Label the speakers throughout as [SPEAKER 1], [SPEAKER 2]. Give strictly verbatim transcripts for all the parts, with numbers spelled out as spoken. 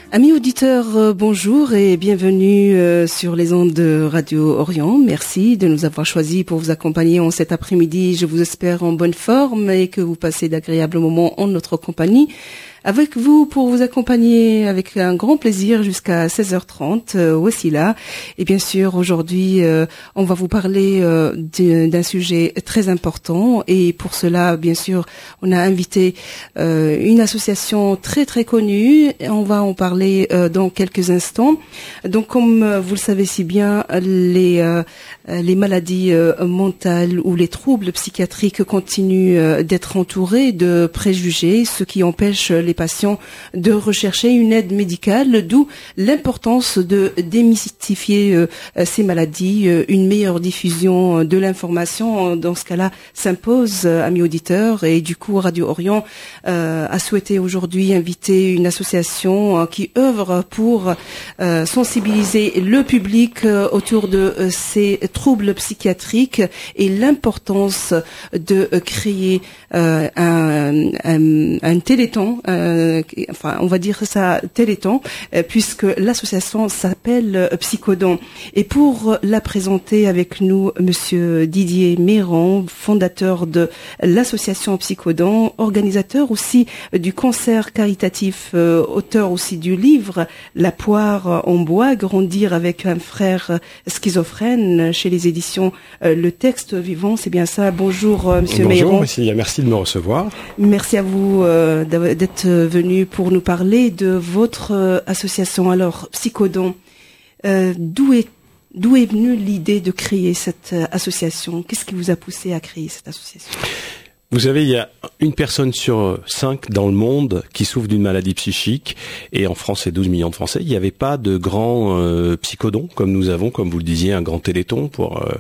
[SPEAKER 1] Amis auditeurs, euh, bonjour et bienvenue euh, sur les ondes de Radio Orient. Merci de nous avoir choisis pour vous accompagner en cet après-midi. Je vous espère en bonne forme et que vous passez d'agréables moments en notre compagnie. Avec vous pour vous accompagner avec un grand plaisir jusqu'à seize heures trente, euh, voici là. Et bien sûr, aujourd'hui, euh, on va vous parler euh, d'un sujet très important. Et pour cela, bien sûr, on a invité euh, une association très très connue. On va en parler euh, dans quelques instants. Donc, comme euh, vous le savez si bien, les euh, les maladies euh, mentales ou les troubles psychiatriques continuent euh, d'être entourés de préjugés, ce qui empêche les patients de rechercher une aide médicale, d'où l'importance de démystifier euh, ces maladies. Euh, une meilleure diffusion de l'information, dans ce cas-là, s'impose, euh, amis auditeurs, et du coup, Radio Orient euh, a souhaité aujourd'hui inviter une association euh, qui œuvre pour euh, sensibiliser le public euh, autour de euh, ces troubles psychiatriques et l'importance de euh, créer euh, un, un, un téléthon, euh, enfin on va dire ça téléthon, euh, puisque l'association s'appelle euh, Psychodon. Et pour la présenter avec nous, Monsieur Didier Méran, fondateur de l'association Psychodon, organisateur aussi euh, du concert caritatif, euh, auteur aussi du livre La poire en bois, grandir avec un frère schizophrène chez les éditions euh, Le Texte Vivant, c'est bien ça. Bonjour euh, Monsieur Méran.
[SPEAKER 2] Bonjour, merci, merci de me recevoir.
[SPEAKER 1] Merci à vous euh, d'être venu pour nous parler de votre euh, association. Alors, Psychodon, euh, d'où est d'où est venue l'idée de créer cette euh, association? Qu'est-ce qui vous a poussé à créer cette association?
[SPEAKER 2] Vous savez, il y a une personne sur cinq dans le monde qui souffre d'une maladie psychique, et en France, c'est douze millions de Français. Il n'y avait pas de grand euh, psychodon comme nous avons, comme vous le disiez, un grand téléthon pour euh,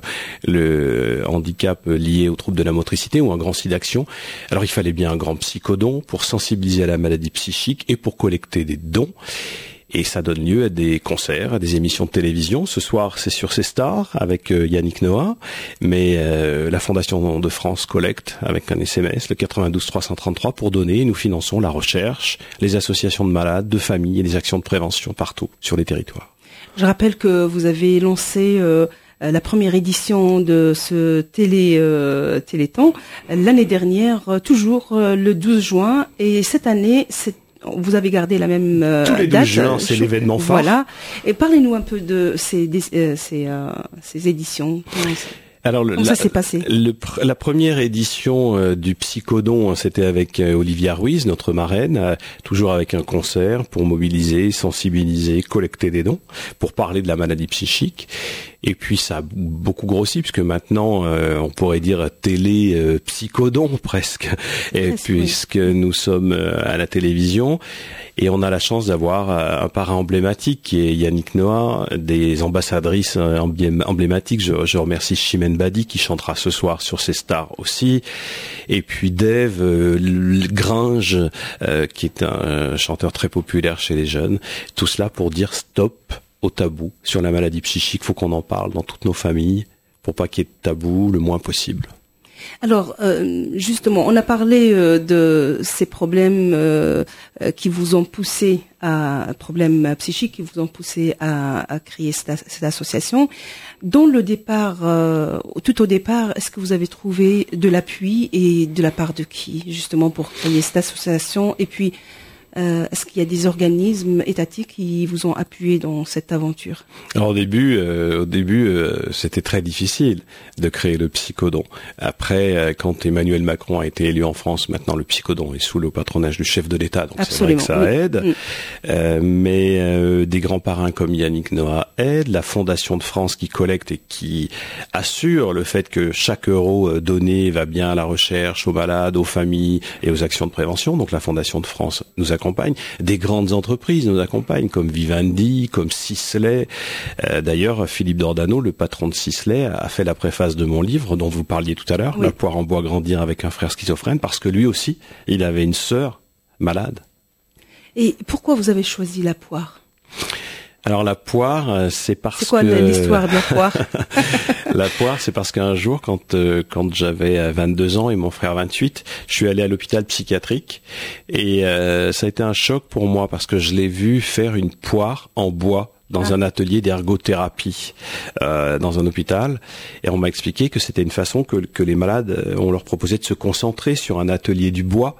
[SPEAKER 2] le handicap lié aux troubles de la motricité ou un grand SIDAction. Alors il fallait bien un grand psychodon pour sensibiliser à la maladie psychique et pour collecter des dons. Et ça donne lieu à des concerts, à des émissions de télévision. Ce soir, c'est sur C Star avec euh, Yannick Noah, mais euh, la Fondation de France collecte avec un S M S, le quatre-vingt-douze trois cent trente-trois, pour donner. Nous finançons la recherche, les associations de malades, de familles et les actions de prévention partout sur les territoires.
[SPEAKER 1] Je rappelle que vous avez lancé euh, la première édition de ce télé euh, téléthon l'année dernière, euh, toujours euh, le douze juin, et cette année, c'est vous avez gardé la même euh,
[SPEAKER 2] Tous les douze
[SPEAKER 1] date.
[SPEAKER 2] juin, c'est l'événement phare.
[SPEAKER 1] Voilà. Et parlez-nous un peu de ces euh, ces, euh, ces éditions.
[SPEAKER 2] Alors, le,
[SPEAKER 1] Comment
[SPEAKER 2] la,
[SPEAKER 1] ça s'est passé?
[SPEAKER 2] le, La première édition euh, du Psychodon, c'était avec euh, Olivia Ruiz, notre marraine, euh, toujours avec un concert pour mobiliser, sensibiliser, collecter des dons, pour parler de la maladie psychique. Et puis ça a beaucoup grossi, puisque maintenant euh, on pourrait dire télé euh, psychodon presque, et
[SPEAKER 1] presque,
[SPEAKER 2] puisque
[SPEAKER 1] oui.
[SPEAKER 2] nous sommes euh, à la télévision, et on a la chance d'avoir euh, un parrain emblématique qui est Yannick Noah, des ambassadrices euh, emblématiques. Je, je remercie Chimène Badi qui chantera ce soir sur C Star aussi, et puis Dave euh, Gringe euh, qui est un chanteur très populaire chez les jeunes. Tout cela pour dire stop au tabou sur la maladie psychique. Faut qu'on en parle dans toutes nos familles pour pas qu'il y ait de tabou le moins possible.
[SPEAKER 1] Alors, euh, justement, on a parlé euh, de ces problèmes euh, qui vous ont poussé à problèmes psychiques qui vous ont poussé à, à créer cette, cette association. Dans le départ, euh, tout au départ, est-ce que vous avez trouvé de l'appui et de la part de qui, justement, pour créer cette association? Et puis, Euh, est-ce qu'il y a des organismes étatiques qui vous ont appuyé dans cette aventure?
[SPEAKER 2] Alors au début, euh, au début, euh, c'était très difficile de créer le Psychodon. Après, euh, quand Emmanuel Macron a été élu en France, maintenant le Psychodon est sous le patronage du chef de l'État, donc
[SPEAKER 1] Absolument,
[SPEAKER 2] c'est vrai que ça
[SPEAKER 1] oui.
[SPEAKER 2] aide.
[SPEAKER 1] Oui.
[SPEAKER 2] Euh, mais euh, des grands parrains comme Yannick Noah aident, la Fondation de France qui collecte et qui assure le fait que chaque euro donné va bien à la recherche, aux malades, aux familles et aux actions de prévention. Donc la Fondation de France nous accompagne. Des grandes entreprises nous accompagnent, comme Vivendi, comme Sisley. Euh, d'ailleurs, Philippe Dordano, le patron de Sisley, a fait la préface de mon livre dont vous parliez tout à l'heure, oui. La poire en bois, grandir avec un frère schizophrène, parce que lui aussi, il avait une sœur malade.
[SPEAKER 1] Et pourquoi vous avez choisi la poire ?
[SPEAKER 2] Alors la poire, c'est parce que...
[SPEAKER 1] C'est quoi
[SPEAKER 2] que...
[SPEAKER 1] l'histoire de la poire?
[SPEAKER 2] La poire, c'est parce qu'un jour, quand euh, quand j'avais vingt-deux ans et mon frère vingt-huit, je suis allé à l'hôpital psychiatrique et euh, ça a été un choc pour moi parce que je l'ai vu faire une poire en bois dans ah. un atelier d'ergothérapie euh, dans un hôpital, et on m'a expliqué que c'était une façon que, que les malades, on leur proposait de se concentrer sur un atelier du bois,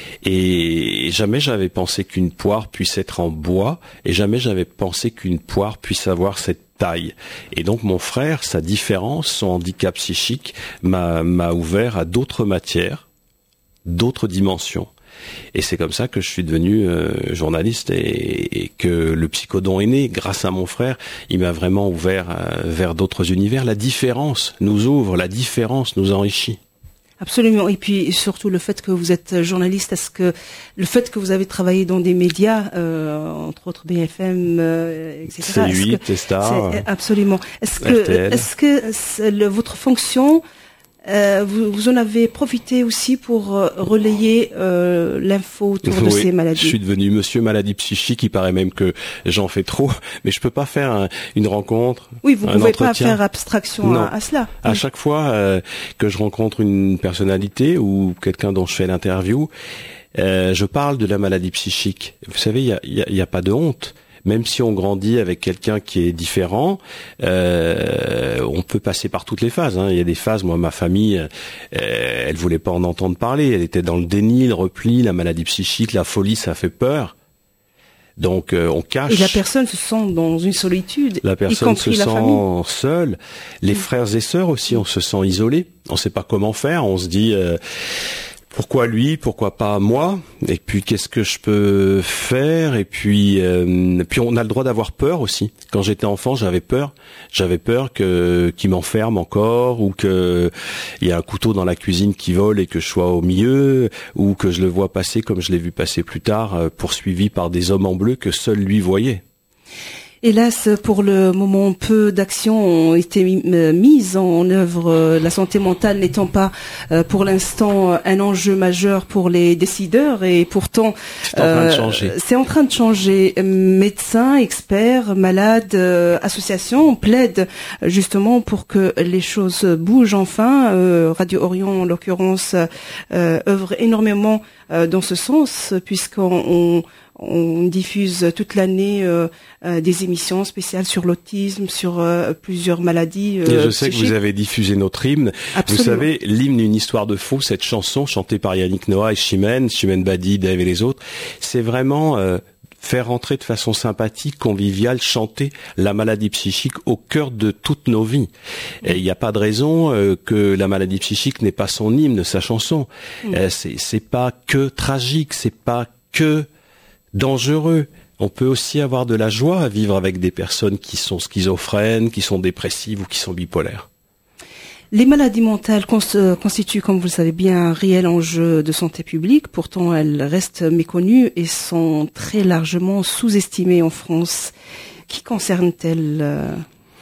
[SPEAKER 2] et jamais j'avais pensé qu'une poire puisse être en bois, et jamais j'avais pensé qu'une poire puisse avoir cette taille. Et donc mon frère, sa différence, son handicap psychique m'a, m'a ouvert à d'autres matières, d'autres dimensions. Et c'est comme ça que je suis devenu euh, journaliste et, et que le psychodon est né grâce à mon frère. Il m'a vraiment ouvert euh, vers d'autres univers. La différence nous ouvre, la différence nous enrichit.
[SPEAKER 1] Absolument. Et puis surtout le fait que vous êtes journaliste, est-ce que le fait que vous avez travaillé dans des médias, euh, entre autres B F M, euh, et cetera.
[SPEAKER 2] C huit, T-Star.
[SPEAKER 1] Absolument. Est-ce que,
[SPEAKER 2] R T L.
[SPEAKER 1] est-ce que c'est le, votre fonction, Euh, vous, vous en avez profité aussi pour euh, relayer euh, l'info autour oui, de ces maladies.
[SPEAKER 2] Je suis devenu monsieur maladie psychique. Il paraît même que j'en fais trop, mais je peux pas faire un, une rencontre.
[SPEAKER 1] Oui, vous
[SPEAKER 2] un
[SPEAKER 1] pouvez
[SPEAKER 2] entretien.
[SPEAKER 1] pas faire abstraction à, à cela.
[SPEAKER 2] À
[SPEAKER 1] oui.
[SPEAKER 2] chaque fois euh, que je rencontre une personnalité ou quelqu'un dont je fais l'interview, euh, je parle de la maladie psychique. Vous savez, il y a, y, a, y a pas de honte. Même si on grandit avec quelqu'un qui est différent, euh, on peut passer par toutes les phases. Hein. Il y a des phases, moi, ma famille, euh, elle voulait pas en entendre parler. Elle était dans le déni, le repli, la maladie psychique, la folie, ça fait peur. Donc, euh, on cache.
[SPEAKER 1] Et la personne se sent dans une solitude.
[SPEAKER 2] La personne se
[SPEAKER 1] la
[SPEAKER 2] sent
[SPEAKER 1] famille.
[SPEAKER 2] seule. Les mmh. frères et sœurs aussi, on se sent isolé. On sait pas comment faire. On se dit. Euh, Pourquoi lui, pourquoi pas moi? Et puis qu'est-ce que je peux faire? Et puis, euh, puis on a le droit d'avoir peur aussi. Quand j'étais enfant, j'avais peur. J'avais peur que qu'il m'enferme encore, ou que il y a un couteau dans la cuisine qui vole et que je sois au milieu, ou que je le vois passer comme je l'ai vu passer plus tard, poursuivi par des hommes en bleu que seul lui voyait.
[SPEAKER 1] Hélas, pour le moment, peu d'actions ont été mises en œuvre, la santé mentale n'étant pas pour l'instant un enjeu majeur pour les décideurs, et pourtant
[SPEAKER 2] c'est en train de changer.
[SPEAKER 1] C'est en train de changer. Médecins, experts, malades, associations plaident justement pour que les choses bougent enfin. Radio Orient, en l'occurrence, œuvre énormément dans ce sens, puisqu'on on, on diffuse toute l'année euh, euh, des émissions spéciales sur l'autisme, sur euh, plusieurs maladies. Euh,
[SPEAKER 2] Et je sais
[SPEAKER 1] psychiques.
[SPEAKER 2] que vous avez diffusé notre hymne.
[SPEAKER 1] Absolument.
[SPEAKER 2] Vous savez, l'hymne Une histoire de faux, cette chanson chantée par Yannick Noah et Chimène, Chimène Badi, Dave et les autres, c'est vraiment euh, faire entrer de façon sympathique, conviviale, chanter la maladie psychique au cœur de toutes nos vies. Et il n'y a pas de raison euh, que la maladie psychique n'ait pas son hymne, sa chanson. Mm. Euh, c'est, c'est pas que tragique, c'est pas que dangereux. On peut aussi avoir de la joie à vivre avec des personnes qui sont schizophrènes, qui sont dépressives ou qui sont bipolaires.
[SPEAKER 1] Les maladies mentales constituent, comme vous le savez bien, un réel enjeu de santé publique. Pourtant, elles restent méconnues et sont très largement sous-estimées en France. Qui concernent-elles ?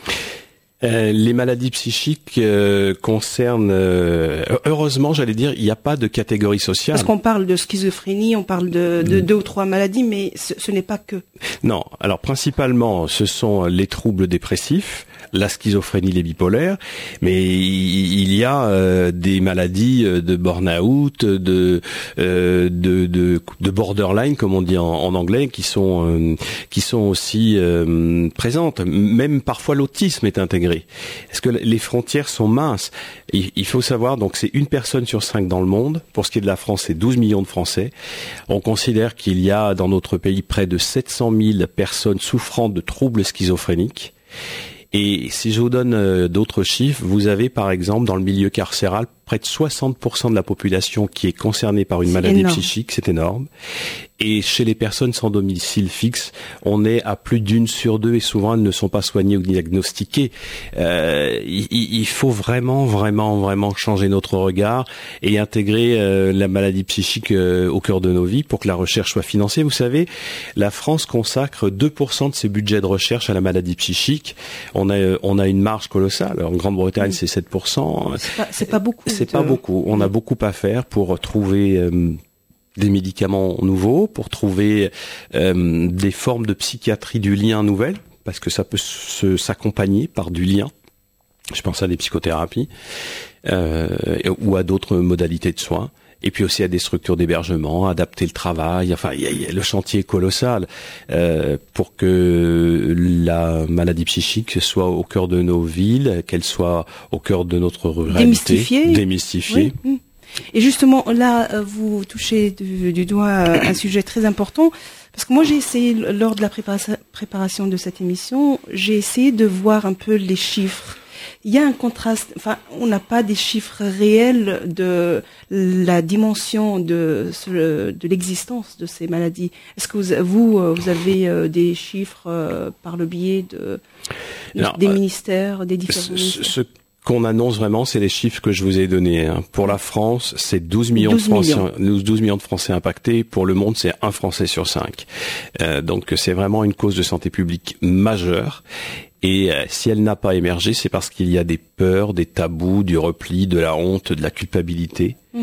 [SPEAKER 2] Euh, les maladies psychiques euh, concernent, euh, heureusement, j'allais dire, il n'y a pas de catégorie sociale.
[SPEAKER 1] Parce qu'on parle de schizophrénie, on parle de, de mmh. deux ou trois maladies, mais ce, ce n'est pas que.
[SPEAKER 2] Non, alors principalement, ce sont les troubles dépressifs, la schizophrénie, les bipolaires, mais il y a euh, des maladies de burn-out, de, euh, de de de borderline, comme on dit en, en anglais, qui sont euh, qui sont aussi euh, présentes. Même parfois l'autisme est intégré. Est-ce que les frontières sont minces? Il faut savoir, donc c'est une personne sur cinq dans le monde. Pour ce qui est de la France, c'est douze millions de Français. On considère qu'il y a dans notre pays près de sept cent mille personnes souffrant de troubles schizophréniques. Et si je vous donne euh, d'autres chiffres, vous avez par exemple dans le milieu carcéral près de soixante pour cent de la population qui est concernée par une maladie énorme. psychique, c'est énorme. Et chez les personnes sans domicile fixe, on est à plus d'une sur deux et souvent elles ne sont pas soignées ou diagnostiquées. Euh, il, il faut vraiment, vraiment, vraiment changer notre regard et intégrer euh, la maladie psychique euh, au cœur de nos vies pour que la recherche soit financée. Vous savez, la France consacre deux pour cent de ses budgets de recherche à la maladie psychique. On a, on a une marge colossale. En Grande-Bretagne, oui. c'est sept pour cent.
[SPEAKER 1] C'est pas, c'est pas beaucoup.
[SPEAKER 2] C'est pas beaucoup. On a beaucoup à faire pour trouver euh, des médicaments nouveaux, pour trouver euh, des formes de psychiatrie du lien nouvelles, parce que ça peut se, s'accompagner par du lien. Je pense à des psychothérapies euh, ou à d'autres modalités de soins. Et puis aussi à des structures d'hébergement, adapter le travail. Enfin, y a, y a, le chantier est colossal euh, pour que la maladie psychique soit au cœur de nos villes, qu'elle soit au cœur de notre ruralité.
[SPEAKER 1] Démystifiée.
[SPEAKER 2] Démystifiée.
[SPEAKER 1] Oui. Et justement, là, vous touchez du, du doigt un sujet très important. Parce que moi, j'ai essayé, lors de la prépara- préparation de cette émission, j'ai essayé de voir un peu les chiffres. Il y a un contraste, enfin, on n'a pas des chiffres réels de la dimension de, de l'existence de ces maladies. Est-ce que vous, vous, vous avez des chiffres par le biais de,
[SPEAKER 2] Non,
[SPEAKER 1] des ministères, des différents
[SPEAKER 2] ce,
[SPEAKER 1] ministères?
[SPEAKER 2] Ce qu'on annonce vraiment, c'est les chiffres que je vous ai donnés. Pour la France, c'est douze millions
[SPEAKER 1] douze
[SPEAKER 2] de Français,
[SPEAKER 1] millions.
[SPEAKER 2] douze millions de Français impactés. Pour le monde, c'est un Français sur cinq. Euh, donc, c'est vraiment une cause de santé publique majeure. Et euh, si elle n'a pas émergé, c'est parce qu'il y a des peurs, des tabous, du repli, de la honte, de la culpabilité. Mmh.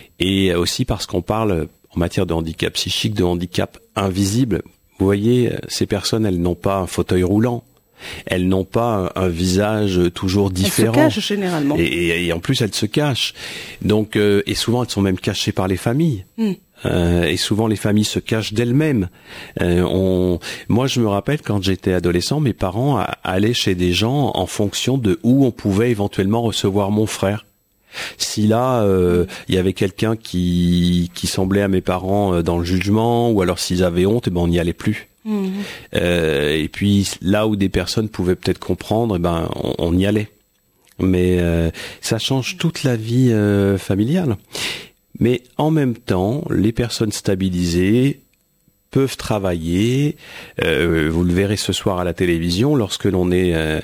[SPEAKER 2] Et aussi parce qu'on parle, en matière de handicap psychique, de handicap invisible. Vous voyez, ces personnes, elles n'ont pas un fauteuil roulant. Elles n'ont pas un, un visage toujours différent.
[SPEAKER 1] Elles se cachent généralement.
[SPEAKER 2] Et, et, et en plus, elles se cachent. Donc, euh, et souvent, elles sont même cachées par les familles. Mmh. Euh, et souvent les familles se cachent d'elles-mêmes. Euh, on... Moi, je me rappelle quand j'étais adolescent, mes parents a... allaient chez des gens en fonction de où on pouvait éventuellement recevoir mon frère. Si là, euh, il y avait quelqu'un qui qui semblait à mes parents dans le jugement, ou alors s'ils avaient honte, eh ben on n'y allait plus. Mmh. Euh, et puis là où des personnes pouvaient peut-être comprendre, eh ben on, on y allait. Mais euh, ça change toute la vie euh, familiale. Mais en même temps, les personnes stabilisées peuvent travailler. Euh, vous le verrez ce soir à la télévision, lorsque l'on est euh,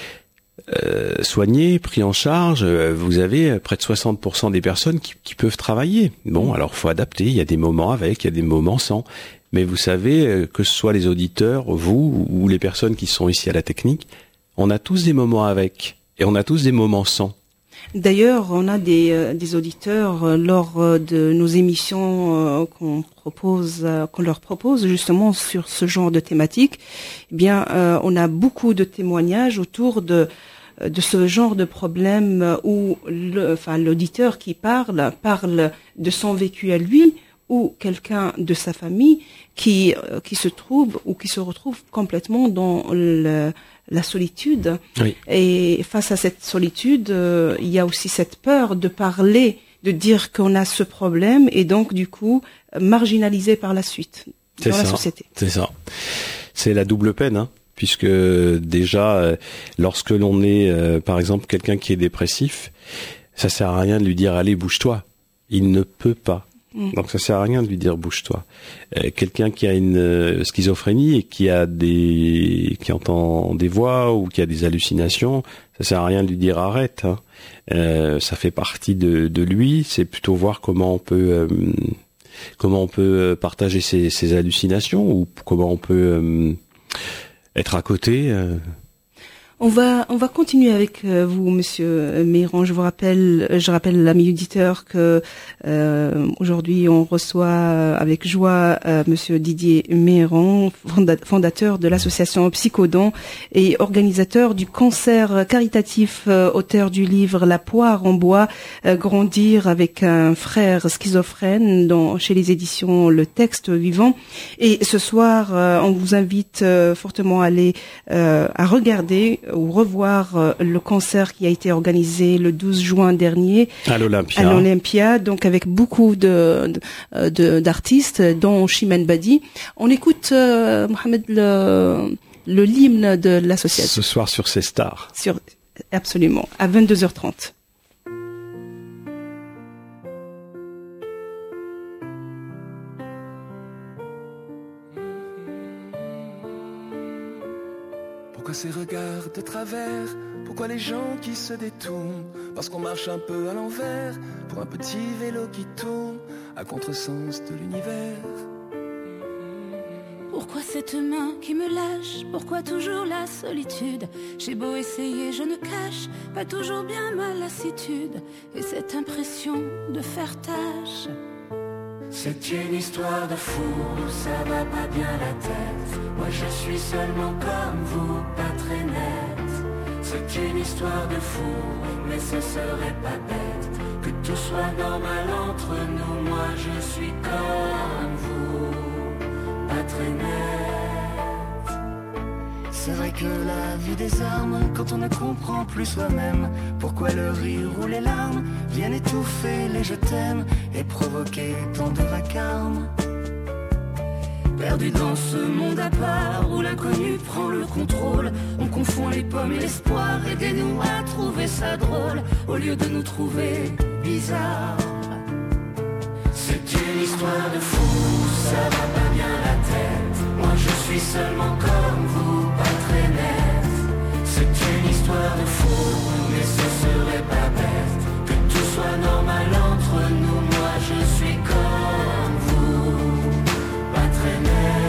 [SPEAKER 2] euh, soigné, pris en charge, euh, vous avez près de soixante pour cent des personnes qui, qui peuvent travailler. Bon, alors faut adapter. Il y a des moments avec, il y a des moments sans. Mais vous savez, que ce soit les auditeurs, vous ou les personnes qui sont ici à la technique, on a tous des moments avec et on a tous des moments sans.
[SPEAKER 1] D'ailleurs, on a des, euh, des auditeurs euh, lors euh, de nos émissions euh, qu'on propose, euh, qu'on leur propose justement sur ce genre de thématique. Eh bien, euh, on a beaucoup de témoignages autour de de ce genre de problème où le, enfin, l'auditeur qui parle parle de son vécu à lui ou quelqu'un de sa famille qui euh, qui se trouve ou qui se retrouve complètement dans le la solitude. Oui. Et face à cette solitude, euh, il y a aussi cette peur de parler, de dire qu'on a ce problème et donc du coup marginalisé par la suite
[SPEAKER 2] c'est
[SPEAKER 1] dans
[SPEAKER 2] ça,
[SPEAKER 1] la société.
[SPEAKER 2] C'est ça. C'est la double peine, hein, puisque déjà, euh, lorsque l'on est, euh, par exemple, quelqu'un qui est dépressif, ça sert à rien de lui dire allez bouge-toi. Il ne peut pas. Donc ça sert à rien de lui dire bouge-toi. Euh, quelqu'un qui a une euh, schizophrénie et qui a des qui entend des voix ou qui a des hallucinations, ça sert à rien de lui dire arrête. Hein. Euh, ça fait partie de, de lui. C'est plutôt voir comment on peut euh, comment on peut partager ses, ses hallucinations ou comment on peut euh, être à côté. Euh.
[SPEAKER 1] On va on va continuer avec vous, Monsieur Meyran. Je vous rappelle, je rappelle l'ami auditeur que euh, aujourd'hui on reçoit avec joie euh, Monsieur Didier Meyran, fondateur de l'association Psychodon et organisateur du concert caritatif, euh, auteur du livre La poire en bois, euh, grandir avec un frère schizophrène, dans chez les éditions Le Texte Vivant. Et ce soir, euh, on vous invite euh, fortement à aller euh, à regarder ou revoir euh, le concert qui a été organisé le douze juin dernier
[SPEAKER 2] à l'Olympia.
[SPEAKER 1] À l'Olympia, donc avec beaucoup de, de, de d'artistes, dont Chimène Badi. On écoute euh, Mohamed le, le l'hymne de l'association.
[SPEAKER 2] Ce soir sur ces stars.
[SPEAKER 1] Sur absolument à vingt-deux heures trente.
[SPEAKER 3] Pourquoi ces regards de travers? Pourquoi les gens qui se détournent? Parce qu'on marche un peu à l'envers pour un petit vélo qui tourne à contresens de l'univers.
[SPEAKER 4] Pourquoi cette main qui me lâche? Pourquoi toujours la solitude? J'ai beau essayer, je ne cache pas toujours bien ma lassitude et cette impression de faire tâche.
[SPEAKER 3] C'est une histoire de fou, ça va pas bien la tête. Moi je suis seulement comme vous, pas très net. C'est une histoire de fou, mais ce serait pas bête que tout soit normal entre nous. Moi je suis comme vous, pas très net. C'est vrai que la vie désarme quand on ne comprend plus soi-même. Pourquoi le rire ou les larmes viennent étouffer les je t'aime et provoquer tant de vacarme. Perdu dans ce monde à part où l'inconnu prend le contrôle, on confond les pommes et l'espoir. Aidez-nous à trouver ça drôle au lieu de nous trouver bizarres. C'est une histoire de fou, ça va pas bien la tête. Moi je suis seulement comme vous, pas très net. C'est une histoire de fou, mais ce serait pas bête que tout soit normal entre nous. Moi je suis comme vous, pas très net.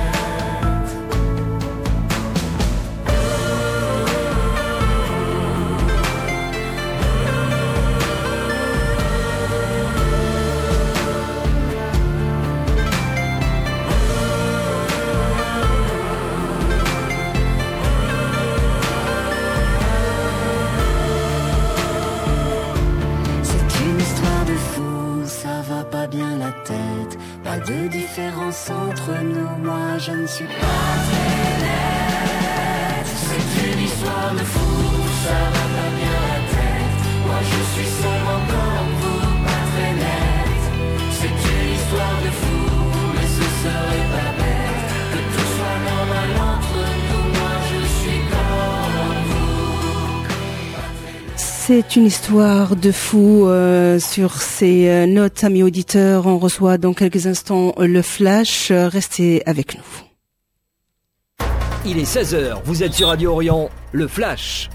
[SPEAKER 3] Bien la tête, pas de différence entre nous, moi je ne suis pas très net. C'est une histoire de fou, ça va pas bien la tête. Moi je suis seulement comme vous, pas très net. C'est une histoire de fou, mais ce serait pas bête que tout soit normal entre nous. Moi je suis comme vous, pas très net.
[SPEAKER 1] C'est une histoire de fou. Euh, sur ces euh, notes, amis auditeurs, on reçoit dans quelques instants euh, le flash. Euh, restez avec nous.
[SPEAKER 5] Il est seize heures, vous êtes sur Radio Orient, le flash.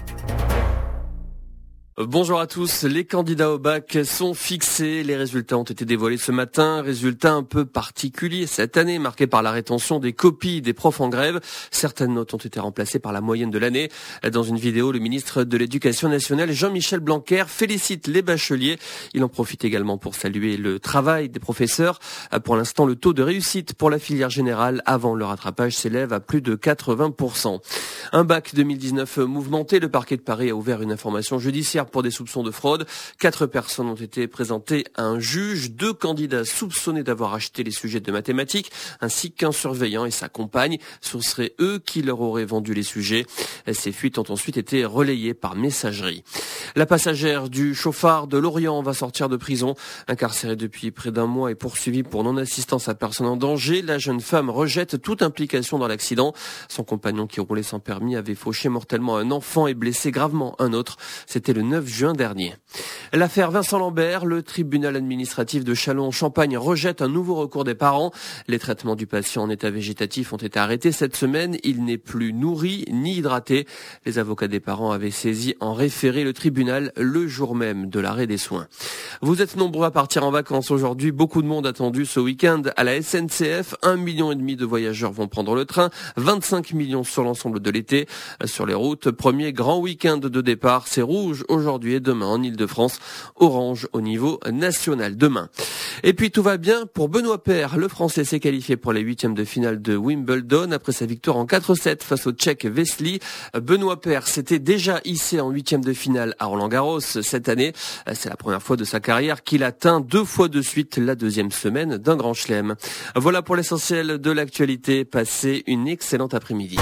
[SPEAKER 6] Bonjour à tous, les candidats au bac sont fixés, les résultats ont été dévoilés ce matin, résultats un peu particuliers cette année, marqués par la rétention des copies des profs en grève. Certaines notes ont été remplacées par la moyenne de l'année. Dans une vidéo, le ministre de l'Éducation nationale, Jean-Michel Blanquer, félicite les bacheliers. Il en profite également pour saluer le travail des professeurs. Pour l'instant, le taux de réussite pour la filière générale avant le rattrapage s'élève à plus de quatre-vingts pour cent. Un bac deux mille dix-neuf mouvementé, le parquet de Paris a ouvert une information judiciaire pour des soupçons de fraude. Quatre personnes ont été présentées à un juge, deux candidats soupçonnés d'avoir acheté les sujets de mathématiques, ainsi qu'un surveillant et sa compagne. Ce seraient eux qui leur auraient vendu les sujets. Ces fuites ont ensuite été relayées par messagerie. La passagère du chauffard de Lorient va sortir de prison. Incarcérée depuis près d'un mois et poursuivie pour non-assistance à personne en danger, la jeune femme rejette toute implication dans l'accident. Son compagnon qui roulait sans permis avait fauché mortellement un enfant et blessé gravement un autre. C'était le neuf juin dernier. L'affaire Vincent Lambert, le tribunal administratif de Châlons-en-Champagne rejette un nouveau recours des parents. Les traitements du patient en état végétatif ont été arrêtés cette semaine. Il n'est plus nourri ni hydraté. Les avocats des parents avaient saisi en référé le tribunal le jour même de l'arrêt des soins. Vous êtes nombreux à partir en vacances aujourd'hui. Beaucoup de monde attendu ce week-end à la S N C F. Un million et demi de voyageurs vont prendre le train. vingt-cinq millions sur l'ensemble de l'été. Sur les routes, premier grand week-end de départ. C'est rouge aujourd'hui et demain en Ile-de-France, orange au niveau national demain. Et puis tout va bien pour Benoît Paire. Le Français s'est qualifié pour les huitièmes de finale de Wimbledon après sa victoire en quatre sept face au Tchèque Vesely. Benoît Paire s'était déjà hissé en huitième de finale à Roland-Garros cette année. C'est la première fois de sa carrière qu'il atteint deux fois de suite la deuxième semaine d'un grand chelem. Voilà pour l'essentiel de l'actualité. Passez une excellente après-midi.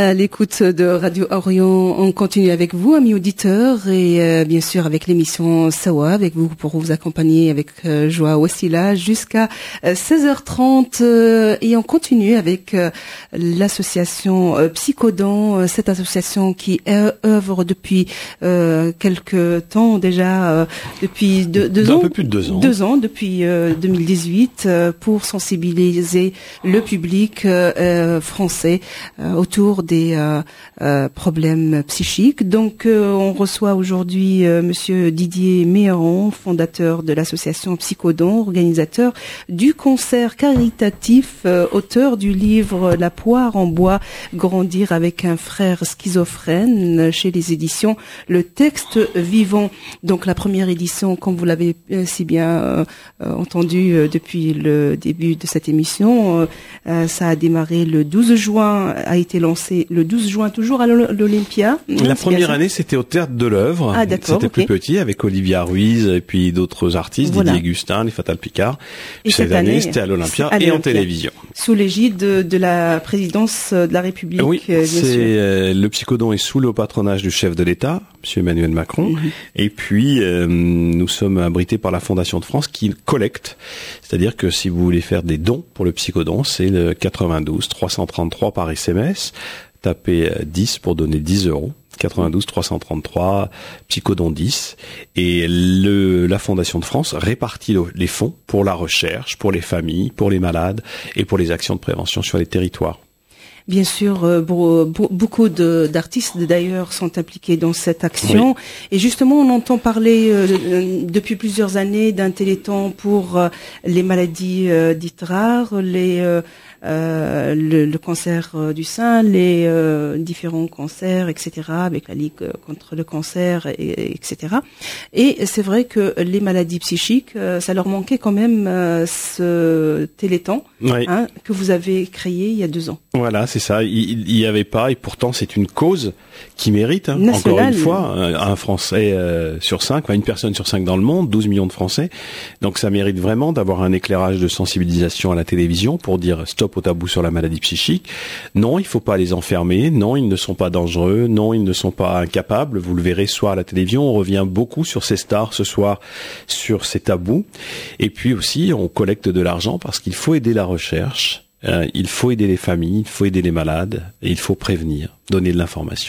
[SPEAKER 1] À l'écoute de Radio Orient, on continue avec vous, amis auditeurs, et euh, bien sûr avec l'émission Sawa, avec vous pour vous accompagner avec euh, joie aussi là jusqu'à euh, seize heures trente, euh, et on continue avec euh, l'association euh, Psychodent, euh, cette association qui euh, œuvre depuis euh, quelques temps déjà, euh, depuis deux, deux ans,
[SPEAKER 2] un peu plus de deux ans,
[SPEAKER 1] deux ans depuis euh, deux mille dix-huit, euh, pour sensibiliser le public euh, français euh, autour des euh, euh, problèmes psychiques. Donc, euh, on reçoit aujourd'hui euh, Monsieur Didier Méhéron, fondateur de l'association Psychodon, organisateur du concert caritatif, euh, auteur du livre La poire en bois, grandir avec un frère schizophrène, chez les éditions Le Texte Vivant. Donc, la première édition, comme vous l'avez euh, si bien euh, euh, entendu euh, depuis le début de cette émission, euh, euh, ça a démarré le douze juin, a été lancé le douze juin, toujours à l'Olympia.
[SPEAKER 2] La première année, c'était au Théâtre de l'Œuvre.
[SPEAKER 1] Ah, d'accord.
[SPEAKER 2] C'était
[SPEAKER 1] okay.
[SPEAKER 2] plus petit, avec Olivia Ruiz et puis d'autres artistes, voilà. Didier Gustin, les Fatal Picard.
[SPEAKER 1] Et
[SPEAKER 2] cette, cette année, année c'était à l'Olympia et en télévision.
[SPEAKER 1] Sous l'égide de, de la présidence de la République.
[SPEAKER 2] Oui,
[SPEAKER 1] euh, bien
[SPEAKER 2] c'est
[SPEAKER 1] sûr.
[SPEAKER 2] Euh, le Psychodon est sous le patronage du chef de l'État, M. Emmanuel Macron. Mm-hmm. Et puis, euh, nous sommes abrités par la Fondation de France qui collecte. C'est-à-dire que si vous voulez faire des dons pour le Psychodon, c'est le quatre-vingt-douze trois cent trente-trois par S M S. Tapez dix pour donner dix euros. quatre-vingt-douze trois cent trente-trois, Psychodon dix. Et le, la Fondation de France répartit le, les fonds pour la recherche, pour les familles, pour les malades et pour les actions de prévention sur les territoires.
[SPEAKER 1] Bien sûr, euh, beaucoup de, d'artistes d'ailleurs sont impliqués dans cette action. Oui. Et justement, on entend parler euh, depuis plusieurs années d'un téléthon pour euh, les maladies euh, dites rares, les euh, Euh, le, le cancer euh, du sein, les euh, différents cancers, et cetera, avec la Ligue euh, contre le cancer, et, et cetera. Et c'est vrai que les maladies psychiques, euh, ça leur manquait quand même euh, ce téléthon oui. hein, que vous avez créé il y a deux ans.
[SPEAKER 2] Voilà, c'est ça. Il n'y avait pas, et pourtant c'est une cause qui mérite, hein, encore une fois, un, un Français euh, sur cinq, enfin, une personne sur cinq dans le monde, douze millions de Français. Donc ça mérite vraiment d'avoir un éclairage de sensibilisation à la télévision pour dire stop au tabou sur la maladie psychique. Non, il faut pas les enfermer. Non, ils ne sont pas dangereux. Non, ils ne sont pas incapables. Vous le verrez ce soir à la télévision. On revient beaucoup sur ces stars ce soir, sur ces tabous. Et puis aussi, on collecte de l'argent parce qu'il faut aider la recherche. Euh, il faut aider les familles. Il faut aider les malades. Et il faut prévenir, donner de l'information.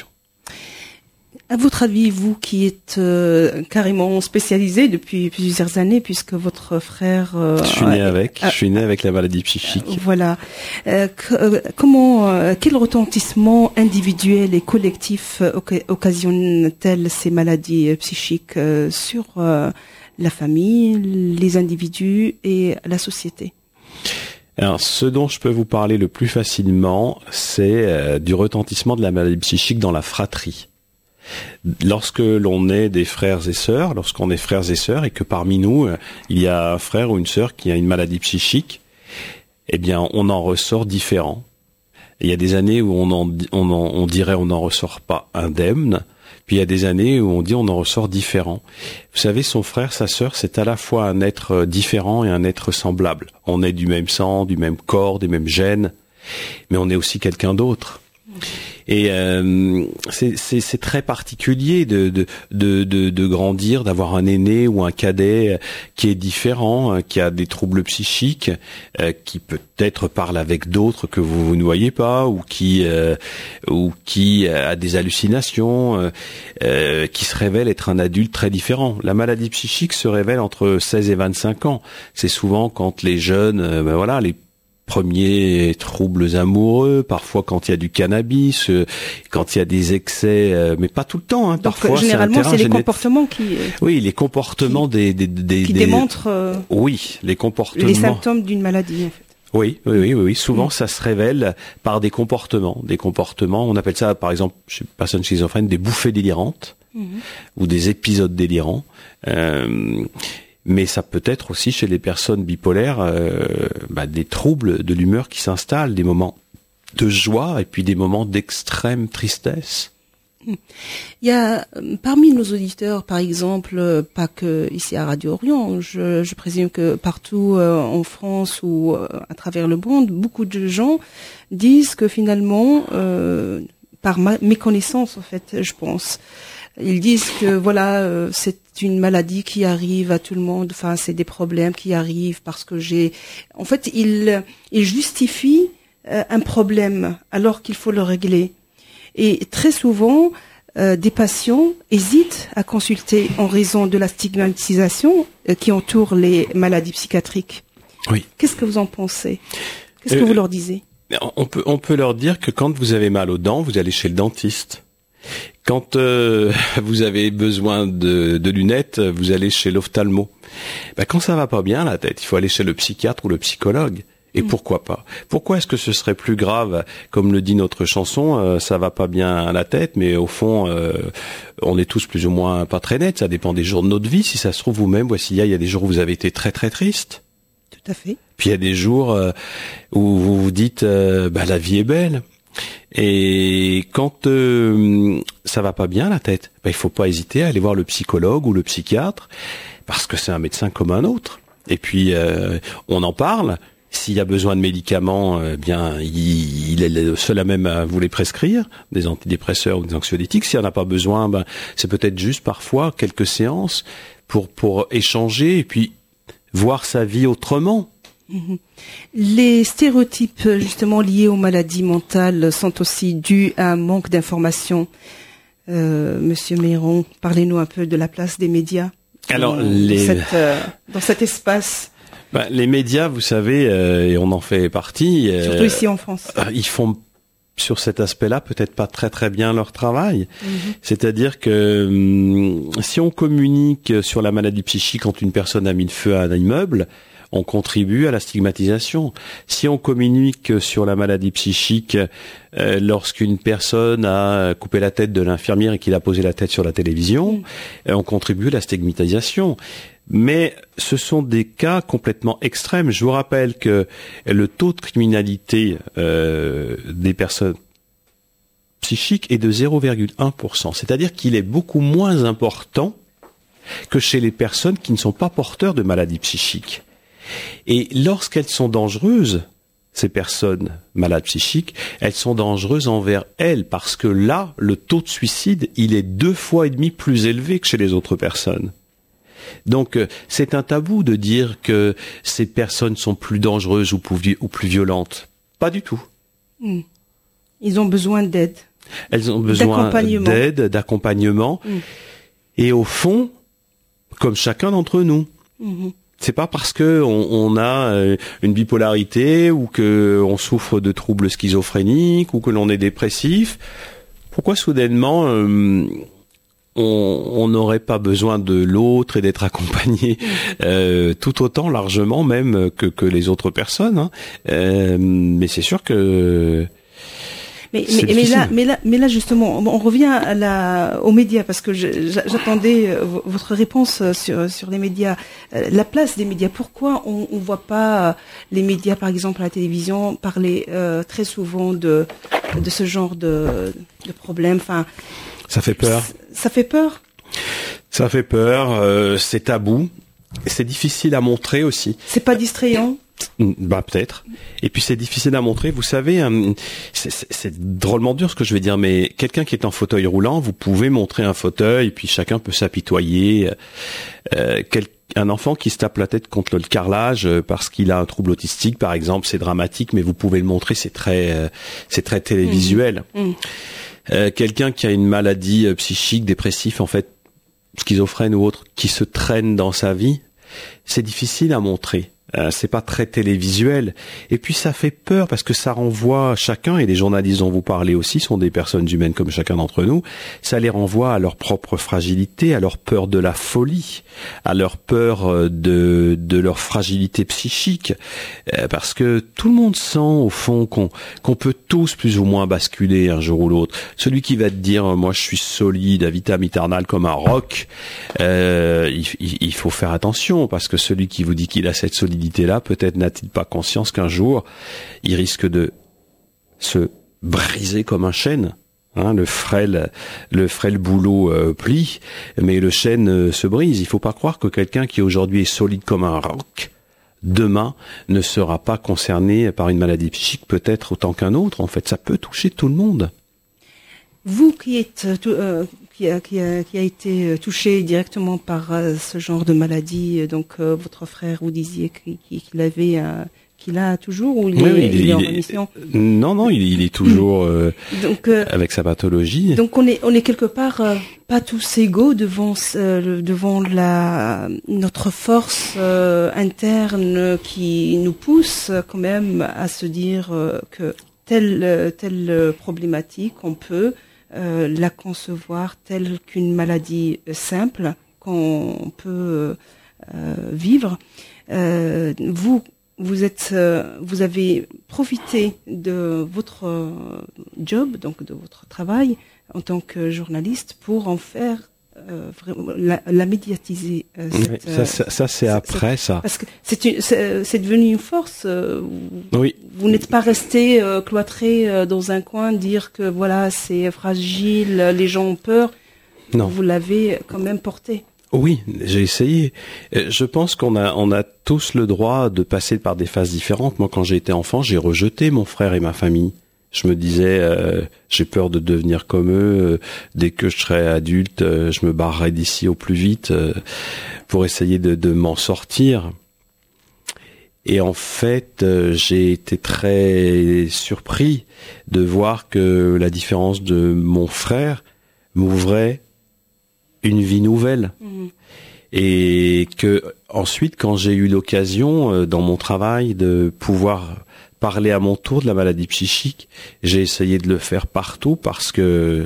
[SPEAKER 1] À votre avis, vous qui êtes euh, carrément spécialisé depuis plusieurs années, puisque votre frère... Euh,
[SPEAKER 2] je suis né euh, avec, euh, je suis né avec la maladie psychique.
[SPEAKER 1] Euh, voilà. Euh, que, comment, euh, quel retentissement individuel et collectif euh, occasionnent-elles ces maladies psychiques euh, sur euh, la famille, les individus et la société ?
[SPEAKER 2] Alors, ce dont je peux vous parler le plus facilement, c'est euh, du retentissement de la maladie psychique dans la fratrie. Lorsque l'on est des frères et sœurs, lorsqu'on est frères et sœurs et que parmi nous, il y a un frère ou une sœur qui a une maladie psychique, eh bien, on en ressort différent. Il y a des années où on, en, on, en, on dirait on n'en ressort pas indemne, puis il y a des années où on dit on en ressort différent. Vous savez, son frère, sa sœur, c'est à la fois un être différent et un être semblable. On est du même sang, du même corps, des mêmes gènes, mais on est aussi quelqu'un d'autre. Et euh, c'est, c'est, c'est très particulier de, de, de, de, de grandir, d'avoir un aîné ou un cadet qui est différent, qui a des troubles psychiques, euh, qui peut-être parle avec d'autres que vous, vous ne voyez pas, ou qui euh, ou qui a des hallucinations, euh, euh, qui se révèle être un adulte très différent. La maladie psychique se révèle entre seize et vingt-cinq ans. C'est souvent quand les jeunes, euh, ben voilà, les premiers troubles amoureux, parfois quand il y a du cannabis, euh, quand il y a des excès, euh, mais pas tout le temps. Hein,
[SPEAKER 1] Donc,
[SPEAKER 2] parfois,
[SPEAKER 1] généralement,
[SPEAKER 2] c'est, un
[SPEAKER 1] c'est les
[SPEAKER 2] géné...
[SPEAKER 1] comportements qui.
[SPEAKER 2] Oui, les comportements
[SPEAKER 1] qui,
[SPEAKER 2] des, des, des
[SPEAKER 1] qui
[SPEAKER 2] des...
[SPEAKER 1] démontrent. Euh,
[SPEAKER 2] oui, les comportements.
[SPEAKER 1] Les symptômes d'une maladie. En fait.
[SPEAKER 2] Oui, oui, oui, oui, oui. Souvent, mmh. ça se révèle par des comportements, des comportements. On appelle ça, par exemple, chez les personnes schizophrènes, des bouffées délirantes mmh. ou des épisodes délirants. Euh, Mais ça peut être aussi chez les personnes bipolaires euh, bah, des troubles de l'humeur qui s'installent, des moments de joie et puis des moments d'extrême tristesse.
[SPEAKER 1] Il y a parmi nos auditeurs, par exemple, pas que ici à Radio Orient, je, je présume que partout euh, en France ou euh, à travers le monde, beaucoup de gens disent que finalement, euh, par ma- méconnaissance, en fait, je pense. Ils disent que voilà, euh, c'est une maladie qui arrive à tout le monde. Enfin, c'est des problèmes qui arrivent parce que j'ai. En fait, ils ils justifient euh, un problème alors qu'il faut le régler. Et très souvent, euh, des patients hésitent à consulter en raison de la stigmatisation euh, qui entoure les maladies psychiatriques.
[SPEAKER 2] Oui.
[SPEAKER 1] Qu'est-ce que vous en pensez? Qu'est-ce
[SPEAKER 2] Euh,
[SPEAKER 1] que vous leur disiez?
[SPEAKER 2] On peut, on peut leur dire que quand vous avez mal aux dents, vous allez chez le dentiste. Quand euh, vous avez besoin de, de lunettes, vous allez chez l'ophtalmo. Ben, quand ça va pas bien à la tête, il faut aller chez le psychiatre ou le psychologue. Et mmh. pourquoi pas? Pourquoi est-ce que ce serait plus grave, comme le dit notre chanson, euh, ça va pas bien à la tête, mais au fond, euh, on est tous plus ou moins pas très nets. Ça dépend des jours de notre vie. Si ça se trouve vous-même, voici, il y a des jours où vous avez été très très triste.
[SPEAKER 1] Tout à fait.
[SPEAKER 2] Puis il y a des jours euh, où vous vous dites, euh, bah la vie est belle. Et quand euh, ça va pas bien la tête, bah, il faut pas hésiter à aller voir le psychologue ou le psychiatre, parce que c'est un médecin comme un autre. Et puis euh, on en parle. S'il y a besoin de médicaments, eh bien il, il est le seul à même à vous les prescrire, des antidépresseurs ou des anxiolytiques. S'il n'y en a pas besoin, ben c'est peut-être juste parfois quelques séances pour pour échanger et puis voir sa vie autrement.
[SPEAKER 1] Les stéréotypes justement liés aux maladies mentales sont aussi dus à un manque d'information. Euh, Monsieur Meyron, parlez-nous un peu de la place des médias
[SPEAKER 2] Alors,
[SPEAKER 1] dans,
[SPEAKER 2] les...
[SPEAKER 1] cette, euh, dans cet espace.
[SPEAKER 2] Ben, les médias, vous savez, euh, et on en fait partie. Euh,
[SPEAKER 1] Surtout ici en France.
[SPEAKER 2] Euh, ils font sur cet aspect-là peut-être pas très très bien leur travail. Mm-hmm. C'est-à-dire que hum, si on communique sur la maladie psychique quand une personne a mis le feu à un immeuble, on contribue à la stigmatisation. Si on communique sur la maladie psychique euh, lorsqu'une personne a coupé la tête de l'infirmière et qu'il a posé la tête sur la télévision, mmh. on contribue à la stigmatisation. Mais ce sont des cas complètement extrêmes. Je vous rappelle que le taux de criminalité euh, des personnes psychiques est de zéro virgule un pour cent. C'est-à-dire qu'il est beaucoup moins important que chez les personnes qui ne sont pas porteurs de maladies psychiques. Et lorsqu'elles sont dangereuses, ces personnes malades psychiques, elles sont dangereuses envers elles parce que là, le taux de suicide, il est deux fois et demi plus élevé que chez les autres personnes. Donc, c'est un tabou de dire que ces personnes sont plus dangereuses ou plus, ou plus violentes. Pas du tout.
[SPEAKER 1] Mmh. Ils ont besoin d'aide.
[SPEAKER 2] Elles ont besoin d'aide, d'accompagnement. Mmh. Et au fond, comme chacun d'entre nous. Mmh. C'est pas parce que on, on a une bipolarité ou que on souffre de troubles schizophréniques ou que l'on est dépressif. Pourquoi soudainement euh, on n'aurait pas besoin de l'autre et d'être accompagné euh, tout autant largement même que, que les autres personnes. Hein. Euh, mais c'est sûr que
[SPEAKER 1] Mais, mais, mais là, mais là, mais là justement, on revient à la, aux médias parce que je, j'attendais votre réponse sur sur les médias, la place des médias. Pourquoi on ne voit pas les médias, par exemple à la télévision, parler euh, très souvent de de ce genre de de problème. Enfin,
[SPEAKER 2] ça fait peur.
[SPEAKER 1] Ça fait peur.
[SPEAKER 2] Ça fait peur. Euh, c'est tabou. C'est difficile à montrer aussi.
[SPEAKER 1] C'est pas distrayant.
[SPEAKER 2] Bah peut-être. Et puis c'est difficile à montrer. Vous savez, c'est, c'est, c'est drôlement dur ce que je vais dire, mais quelqu'un qui est en fauteuil roulant, vous pouvez montrer un fauteuil, puis chacun peut s'apitoyer. Euh, quel, un enfant qui se tape la tête contre le carrelage parce qu'il a un trouble autistique, par exemple, c'est dramatique, mais vous pouvez le montrer, c'est très, euh, c'est très télévisuel. Mmh. Mmh. Euh, quelqu'un qui a une maladie psychique, dépressif, en fait, schizophrène ou autre, qui se traîne dans sa vie, c'est difficile à montrer. Euh, c'est pas très télévisuel. Et puis ça fait peur parce que ça renvoie chacun, et les journalistes dont vous parlez aussi sont des personnes humaines comme chacun d'entre nous, ça les renvoie à leur propre fragilité, à leur peur de la folie, à leur peur de, de leur fragilité psychique. Euh, parce que tout le monde sent au fond qu'on, qu'on peut tous plus ou moins basculer un jour ou l'autre. Celui qui va te dire « moi je suis solide, à vitam aeternam comme un roc euh, », il, il, il faut faire attention parce que celui qui vous dit qu'il a cette solidité là, peut-être n'a-t-il pas conscience qu'un jour, il risque de se briser comme un chêne. Hein, le frêle, le frêle bouleau euh, plie, mais le chêne euh, se brise. Il faut pas croire que quelqu'un qui aujourd'hui est solide comme un roc, demain ne sera pas concerné par une maladie psychique, peut-être autant qu'un autre. En fait, ça peut toucher tout le monde.
[SPEAKER 1] vous qui êtes euh, qui a qui a qui a été touché directement par euh, ce genre de maladie, donc euh, votre frère, vous disiez qu'il, qu'il avait euh, qu'il a toujours ou il,
[SPEAKER 2] oui,
[SPEAKER 1] est,
[SPEAKER 2] oui,
[SPEAKER 1] il, il est en
[SPEAKER 2] il,
[SPEAKER 1] rémission?
[SPEAKER 2] Non, non, il, il est toujours euh,
[SPEAKER 1] donc, euh,
[SPEAKER 2] avec sa pathologie.
[SPEAKER 1] Donc on est on est quelque part euh, pas tous égaux devant euh, devant la notre force euh, interne qui nous pousse quand même à se dire euh, que telle telle problématique on peut euh, la concevoir telle qu'une maladie simple qu'on peut euh, vivre. Euh, vous Vous êtes, euh, vous avez profité de votre euh, job, donc de votre travail en tant que journaliste, pour en faire euh, vraiment la, la médiatiser. Euh, cette,
[SPEAKER 2] oui, ça, ça, ça c'est après
[SPEAKER 1] cette,
[SPEAKER 2] ça.
[SPEAKER 1] Parce que c'est, une, c'est, c'est devenu une force. Euh,
[SPEAKER 2] oui.
[SPEAKER 1] Vous n'êtes pas resté euh, cloîtré euh, dans un coin, dire que voilà c'est fragile, les gens ont peur.
[SPEAKER 2] Non.
[SPEAKER 1] Vous l'avez quand même porté.
[SPEAKER 2] Oui, j'ai essayé. Je pense qu'on a, on a tous le droit de passer par des phases différentes. Moi, quand j'ai été enfant, j'ai rejeté mon frère et ma famille. Je me disais, euh, j'ai peur de devenir comme eux. Dès que je serai adulte, euh, je me barrerai d'ici au plus vite euh, pour essayer de, de m'en sortir. Et en fait, euh, j'ai été très surpris de voir que la différence de mon frère m'ouvrait une vie nouvelle. Mmh. Et que ensuite, quand j'ai eu l'occasion euh, dans mon travail de pouvoir parler à mon tour de la maladie psychique, j'ai essayé de le faire partout parce que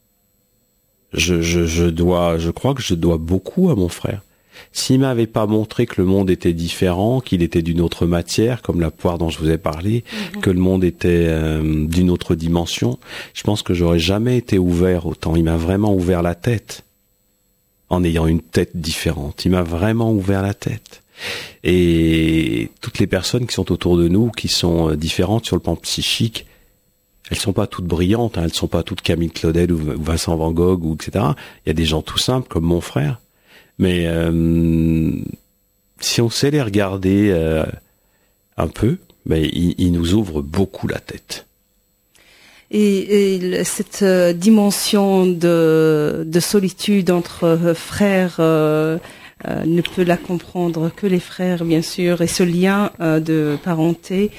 [SPEAKER 2] je, je, je dois, je crois que je dois beaucoup à mon frère. S'il m'avait pas montré que le monde était différent, qu'il était d'une autre matière, comme la poire dont je vous ai parlé, mmh. que le monde était euh, d'une autre dimension, je pense que j'aurais jamais été ouvert autant. Il m'a vraiment ouvert la tête. En ayant une tête différente. Il m'a vraiment ouvert la tête. Et toutes les personnes qui sont autour de nous, qui sont différentes sur le plan psychique, elles sont pas toutes brillantes, hein, elles sont pas toutes Camille Claudel ou Vincent Van Gogh, ou et cetera. Il y a des gens tout simples, comme mon frère. Mais euh, si on sait les regarder euh, un peu, ben, ils, ils nous ouvrent beaucoup la tête.
[SPEAKER 1] Et, et cette euh, dimension de, de solitude entre euh, frères euh, euh, ne peut la comprendre que les frères, bien sûr, et ce lien euh, de parenté.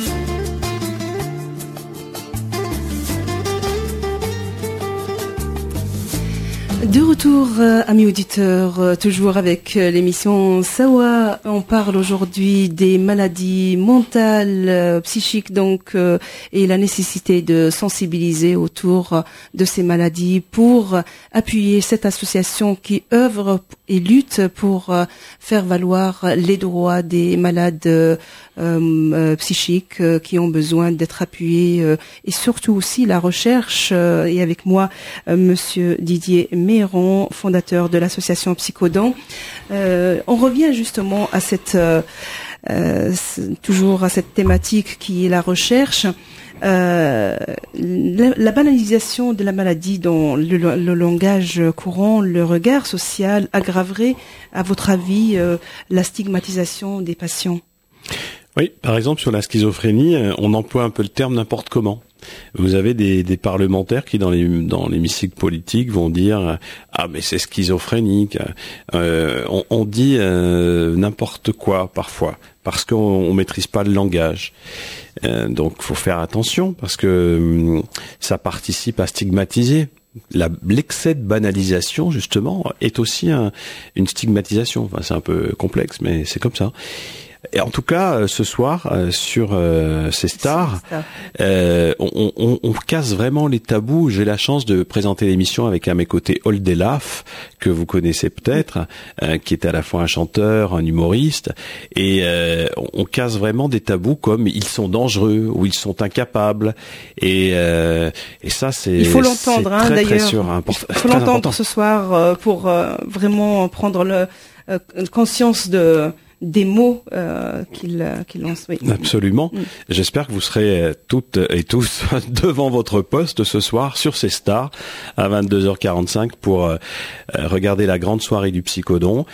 [SPEAKER 1] De retour, euh, amis auditeurs, euh, toujours avec euh, l'émission Sawa. On parle aujourd'hui des maladies mentales, euh, psychiques donc, euh, et la nécessité de sensibiliser autour euh, de ces maladies pour euh, appuyer cette association qui œuvre et lutte pour euh, faire valoir les droits des malades euh, euh, psychiques euh, qui ont besoin d'être appuyés euh, et surtout aussi la recherche. Euh, et avec moi, euh, Monsieur Didier Méron, fondateur de l'association Psychodon. Euh, on revient justement à cette euh, euh, toujours à cette thématique qui est la recherche. Euh, la, la banalisation de la maladie dans le, le langage courant, le regard social aggraverait, à votre avis, euh, la stigmatisation des patients?
[SPEAKER 2] Oui, par exemple sur la schizophrénie, on emploie un peu le terme n'importe comment. Vous avez des, des parlementaires qui dans les dans l'hémicycle politique vont dire ah mais c'est schizophrénique. Euh, on, on dit euh, n'importe quoi parfois parce qu'on on maîtrise pas le langage. Euh, donc faut faire attention parce que hum, ça participe à stigmatiser. La, l'excès de banalisation justement est aussi un, une stigmatisation. Enfin c'est un peu complexe mais c'est comme ça. Et en tout cas, ce soir, euh, sur euh, ces stars, euh, on, on, on casse vraiment les tabous. J'ai la chance de présenter l'émission avec à mes côtés Old Elaf, que vous connaissez peut-être, euh, qui est à la fois un chanteur, un humoriste, et euh, on, on casse vraiment des tabous comme ils sont dangereux ou ils sont incapables. Et, euh, et ça, c'est
[SPEAKER 1] il faut l'entendre, hein,
[SPEAKER 2] très,
[SPEAKER 1] d'ailleurs.
[SPEAKER 2] Très sûr,
[SPEAKER 1] il faut, faut l'entendre important. Ce soir euh, pour euh, vraiment prendre le, euh, conscience de des mots euh, qu'il, qu'il lance. Oui.
[SPEAKER 2] Absolument. Mm. J'espère que vous serez toutes et tous devant votre poste ce soir sur ces stars à vingt-deux heures quarante-cinq pour euh, regarder la grande soirée du Psychodon.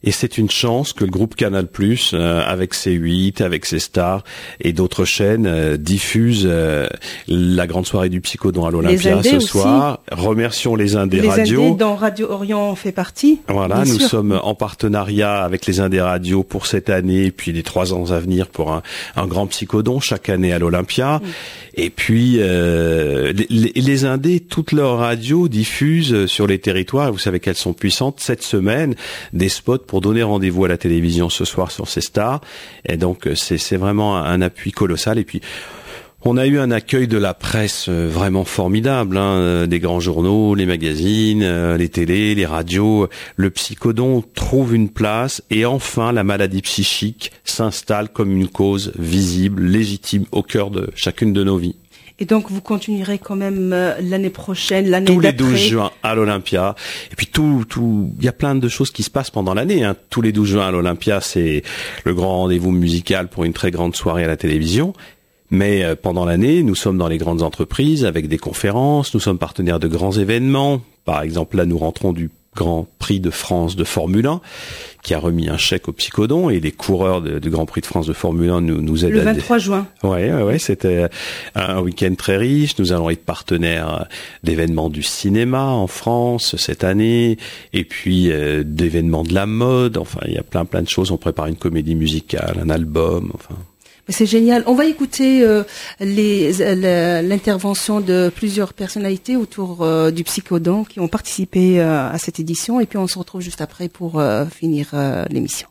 [SPEAKER 2] Et c'est une chance que le groupe Canal+, euh, avec C huit, avec ses stars et d'autres chaînes, euh, diffuse euh, la grande soirée du Psychodon à l'Olympia ce
[SPEAKER 1] aussi.
[SPEAKER 2] soir. Remercions les Indés
[SPEAKER 1] les
[SPEAKER 2] Radio.
[SPEAKER 1] Les Indés dont Radio Orient fait partie.
[SPEAKER 2] Voilà, nous
[SPEAKER 1] sûr.
[SPEAKER 2] sommes en partenariat avec les Indés Radio pour cette année et puis les trois ans à venir pour un, un grand Psychodon chaque année à l'Olympia. Mmh. Et puis euh, les, les Indés, toutes leurs radios diffusent sur les territoires, vous savez qu'elles sont puissantes, cette semaine, des spots pour donner rendez-vous à la télévision ce soir sur ces stars. Et donc c'est, c'est vraiment un appui colossal. Et puis on a eu un accueil de la presse vraiment formidable, hein, des grands journaux, les magazines, les télés, les radios. Le Psychodon trouve une place et enfin la maladie psychique s'installe comme une cause visible, légitime au cœur de chacune de nos vies.
[SPEAKER 1] Et donc vous continuerez quand même euh, l'année prochaine, l'année
[SPEAKER 2] tous
[SPEAKER 1] d'après.
[SPEAKER 2] les douze juin à l'Olympia. Et puis tout, tout, il y a plein de choses qui se passent pendant l'année. Hein. Tous les douze juin à l'Olympia, c'est le grand rendez-vous musical pour une très grande soirée à la télévision. Mais euh, pendant l'année, nous sommes dans les grandes entreprises avec des conférences. Nous sommes partenaires de grands événements. Par exemple, là, nous rentrons du Grand Prix de France de Formule un, qui a remis un chèque au Psychodon, et les coureurs de, du Grand Prix de France de Formule un nous, nous aident.
[SPEAKER 1] Le vingt-trois juin.
[SPEAKER 2] Ouais, ouais, ouais, c'était un week-end très riche. Nous allons être partenaires d'événements du cinéma en France cette année, et puis euh, d'événements de la mode. Enfin, il y a plein, plein de choses. On prépare une comédie musicale, un album, enfin.
[SPEAKER 1] C'est génial. On va écouter euh, les, l'intervention de plusieurs personnalités autour euh, du Psychodon qui ont participé euh, à cette édition, et puis on se retrouve juste après pour euh, finir euh, l'émission.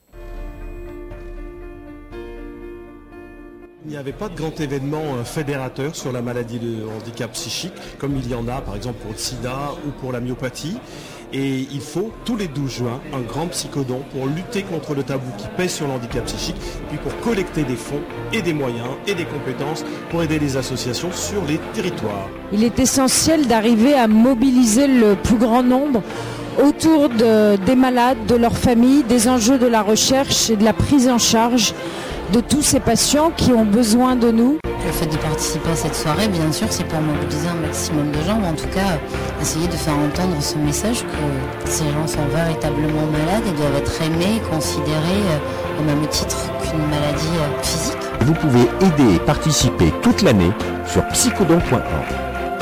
[SPEAKER 7] Il n'y avait pas de grand événement euh, fédérateur sur la maladie de handicap psychique, comme il y en a par exemple pour le sida ou pour la myopathie. Et il faut tous les douze juin un grand Psychodon pour lutter contre le tabou qui pèse sur le handicap psychique, puis pour collecter des fonds et des moyens et des compétences pour aider les associations sur les territoires.
[SPEAKER 8] Il est essentiel d'arriver à mobiliser le plus grand nombre autour de, des malades, de leurs familles, des enjeux de la recherche et de la prise en charge de tous ces patients qui ont besoin de nous.
[SPEAKER 9] Le fait de participer à cette soirée, bien sûr, c'est pour mobiliser un maximum de gens, ou en tout cas essayer de faire entendre ce message que ces gens sont véritablement malades et doivent être aimés et considérés au même titre qu'une maladie physique.
[SPEAKER 10] Vous pouvez aider et participer toute l'année sur psychodon point org.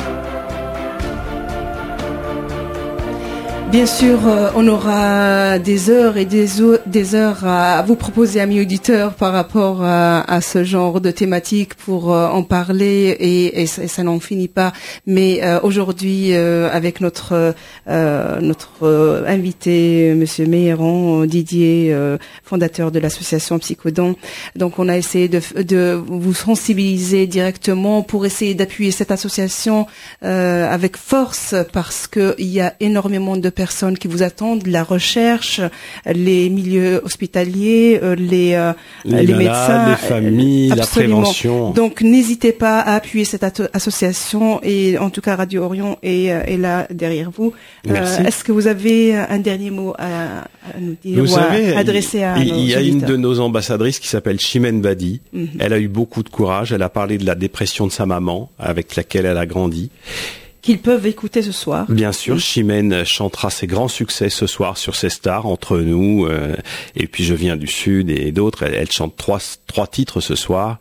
[SPEAKER 1] Bien sûr, euh, on aura des heures et des, des heures à vous proposer, amis auditeurs, par rapport à, à ce genre de thématique pour euh, en parler, et, et ça, et ça n'en finit pas. Mais euh, aujourd'hui, euh, avec notre euh, notre euh, invité, Monsieur Meilleron, Didier, euh, fondateur de l'association Psychodon, donc on a essayé de, de vous sensibiliser directement pour essayer d'appuyer cette association euh, avec force, parce que il y a énormément de personnes qui vous attendent, la recherche, les milieux hospitaliers, les euh,
[SPEAKER 2] les,
[SPEAKER 1] les
[SPEAKER 2] malades,
[SPEAKER 1] médecins,
[SPEAKER 2] les familles,
[SPEAKER 1] absolument.
[SPEAKER 2] La prévention.
[SPEAKER 1] Donc n'hésitez pas à appuyer cette association, et en tout cas Radio Orient est, est là derrière vous.
[SPEAKER 2] Merci.
[SPEAKER 1] Euh, est-ce que vous avez un dernier mot à, à nous dire,
[SPEAKER 2] vous
[SPEAKER 1] ou
[SPEAKER 2] savez,
[SPEAKER 1] à adresser à
[SPEAKER 2] il,
[SPEAKER 1] nos
[SPEAKER 2] il y a
[SPEAKER 1] auditeurs?
[SPEAKER 2] Une de nos ambassadrices qui s'appelle Chimène Badi. Mm-hmm. Elle a eu beaucoup de courage. Elle a parlé de la dépression de sa maman, avec laquelle elle a grandi.
[SPEAKER 1] Qu'ils peuvent écouter ce soir.
[SPEAKER 2] Bien sûr, oui. Chimène chantera ses grands succès ce soir sur ses stars, Entre nous, euh, et puis Je viens du Sud et d'autres. Elle, elle chante trois, trois titres ce soir.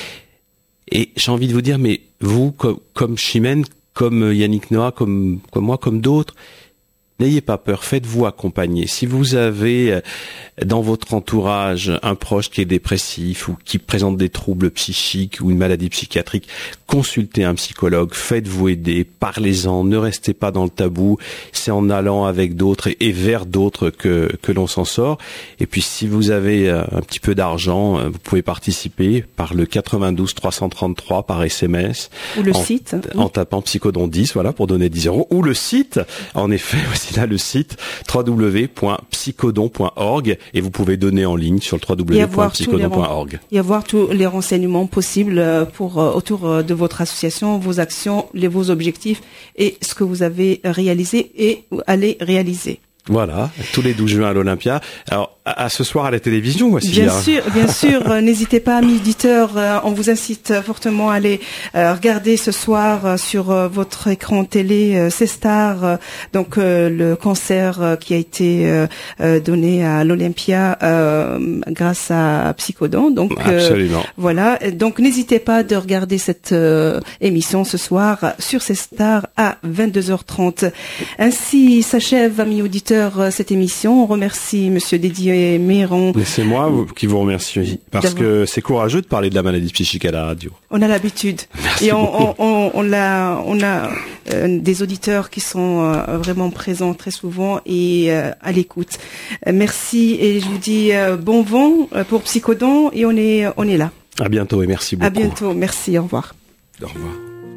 [SPEAKER 2] Et j'ai envie de vous dire, mais vous, comme, comme Chimène, comme Yannick Noah, comme, comme moi, comme d'autres, n'ayez pas peur, faites-vous accompagner. Si vous avez dans votre entourage un proche qui est dépressif ou qui présente des troubles psychiques ou une maladie psychiatrique, consultez un psychologue, faites-vous aider, parlez-en, ne restez pas dans le tabou. C'est en allant avec d'autres et, et vers d'autres que, que l'on s'en sort. Et puis si vous avez un petit peu d'argent, vous pouvez participer par le quatre-vingt-douze trois cent trente-trois par S M S.
[SPEAKER 1] Ou le
[SPEAKER 2] en,
[SPEAKER 1] site.
[SPEAKER 2] En tapant Psychodon dix, voilà, pour donner dix euros. Ou le site, en effet, voici là le site w w w point psychodon point org, et vous pouvez donner en ligne sur le w w w point psychodon point org.
[SPEAKER 1] Et avoir tous les renseignements possibles pour autour de votre association, vos actions, les, vos objectifs et ce que vous avez réalisé et allez réaliser.
[SPEAKER 2] Voilà, tous les douze juin à l'Olympia. Alors, à, à ce soir à la télévision, voici.
[SPEAKER 1] Bien sûr, bien sûr. euh, N'hésitez pas, amis auditeurs, euh, on vous incite fortement à aller euh, regarder ce soir euh, sur euh, votre écran télé euh, C-Star, euh, donc euh, le concert euh, qui a été euh, euh, donné à l'Olympia euh, grâce à Psychodon. Donc
[SPEAKER 2] absolument.
[SPEAKER 1] Euh, voilà. Donc n'hésitez pas de regarder cette euh, émission ce soir sur C-Star à vingt-deux heures trente. Ainsi s'achève, amis auditeurs, cette émission. On remercie Monsieur Didier Méron.
[SPEAKER 2] Mais c'est moi qui vous remercie parce que c'est courageux de parler de la maladie psychique à la radio.
[SPEAKER 1] On a l'habitude.
[SPEAKER 2] Merci
[SPEAKER 1] et on,
[SPEAKER 2] beaucoup.
[SPEAKER 1] on, on, on a, on a euh, des auditeurs qui sont euh, vraiment présents très souvent et euh, à l'écoute. Euh, merci et je vous dis euh, bon vent pour Psychodon et on est, on est là.
[SPEAKER 2] À bientôt et merci beaucoup.
[SPEAKER 1] À bientôt. Merci. Au revoir.
[SPEAKER 2] Au revoir.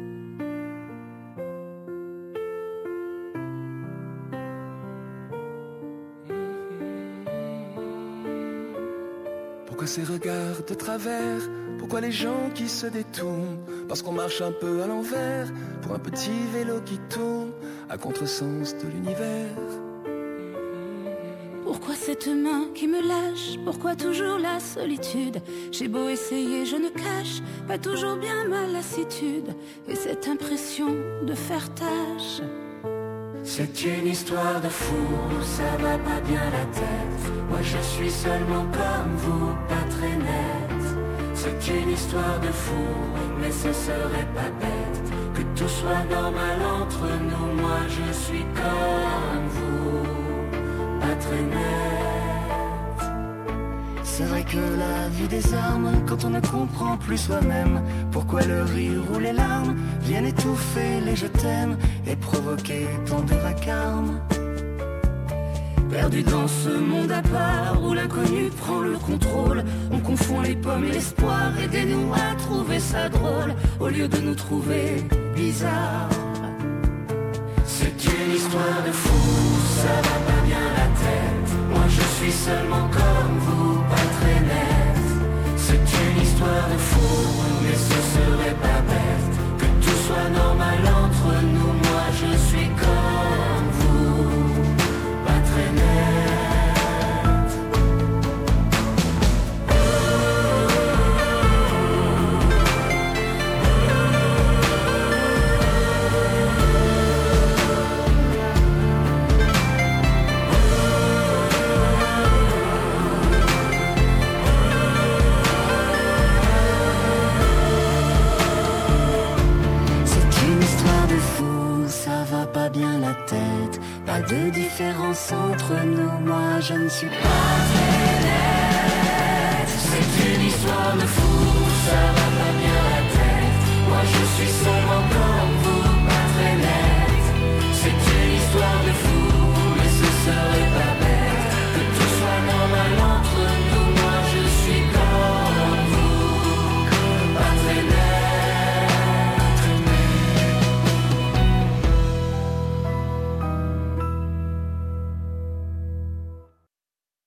[SPEAKER 3] Pourquoi ces regards de travers? Pourquoi les gens qui se détournent? Parce qu'on marche un peu à l'envers pour un petit vélo qui tourne à contresens de l'univers.
[SPEAKER 4] Pourquoi cette main qui me lâche? Pourquoi toujours la solitude? J'ai beau essayer, je ne cache pas toujours bien ma lassitude et cette impression de faire tâche.
[SPEAKER 3] C'est une histoire de fou, ça va pas bien la tête. Moi je suis seulement comme vous, pas très net. C'est une histoire de fou, mais ce serait pas bête que tout soit normal entre nous. Moi je suis comme vous, pas très net. C'est vrai que la vie désarme quand on ne comprend plus soi-même. Pourquoi le rire ou les larmes viennent étouffer les je t'aime et provoquer tant de vacarme. Perdu dans ce monde à part où l'inconnu prend le contrôle, on confond les pommes et l'espoir. Aidez-nous à trouver ça drôle au lieu de nous trouver bizarres. C'est une histoire de fou, ça va pas bien la tête. Moi je suis seulement comme vous, pas très net. C'est une histoire de fou, mais ce serait pas bête que tout soit normal entre nous. Moi je suis comme vous, pas très net. Bien la tête, pas de différence entre nous, moi je ne suis pas très net.